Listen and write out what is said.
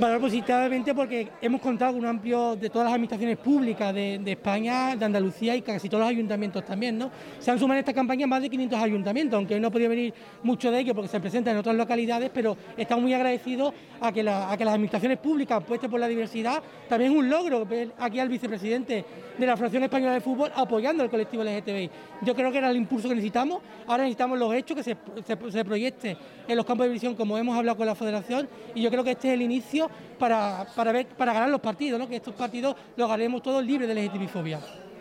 Valor positivamente porque hemos contado con un amplio de todas las administraciones públicas de España, de Andalucía y casi todos los ayuntamientos también, ¿no? Se han sumado en esta campaña más de 500 ayuntamientos, aunque hoy no ha podido venir mucho de ellos porque se presentan en otras localidades, pero estamos muy agradecidos a que las administraciones públicas apuesten por la diversidad. También es un logro ver aquí al vicepresidente de la Federación Española de Fútbol apoyando al colectivo LGTBI. Yo creo que era el impulso que necesitamos, ahora necesitamos los hechos, que se proyecte en los campos de división como hemos hablado con la Federación, y yo creo que este es el inicio para ganar los partidos, ¿no? Que estos partidos los ganemos todos libres de LGTBI-fobia.